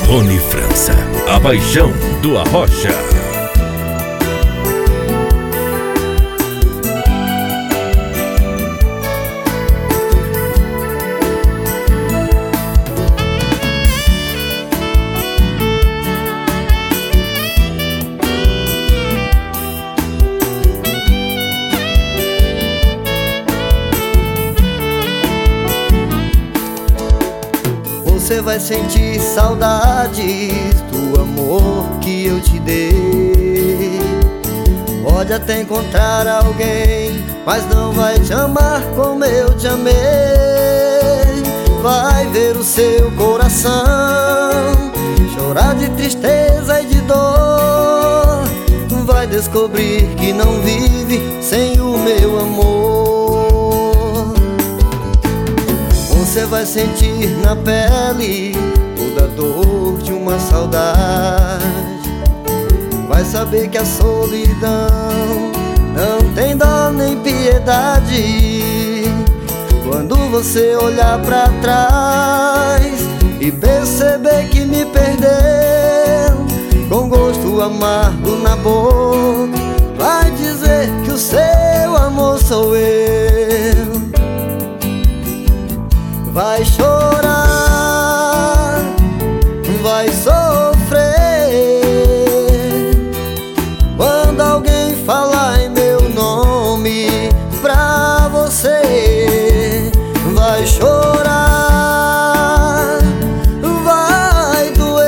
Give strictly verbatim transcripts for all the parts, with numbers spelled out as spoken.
Rony França, a paixão do Arrocha. Você vai sentir saudades do amor que eu te dei. Pode até encontrar alguém, mas não vai te amar como eu te amei. Vai ver o seu coração chorar de tristeza e de dor. Vai descobrir que não vive sem o meu amor. Você vai sentir na pele toda a dor de uma saudade. Vai saber que a solidão não tem dó nem piedade. Quando você olhar pra trás e perceber que me perdeu, com gosto amargo na boca, vai dizer que o seu amor sou eu. Vai chorar, vai sofrer quando alguém falar em meu nome pra você. Vai chorar, vai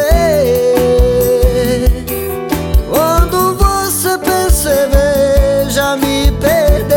doer quando você perceber já me perdeu.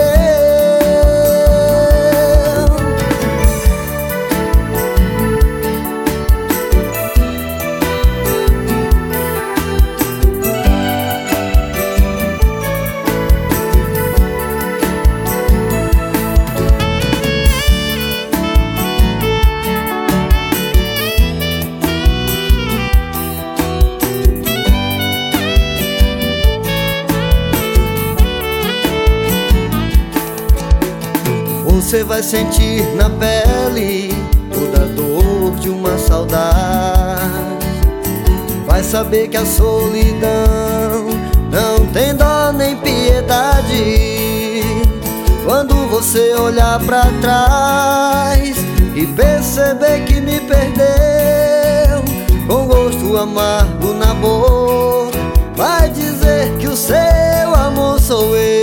Você vai sentir na pele toda a dor de uma saudade. Vai saber que a solidão não tem dó nem piedade. Quando você olhar pra trás e perceber que me perdeu, com gosto amargo na boca, vai dizer que o seu amor sou eu.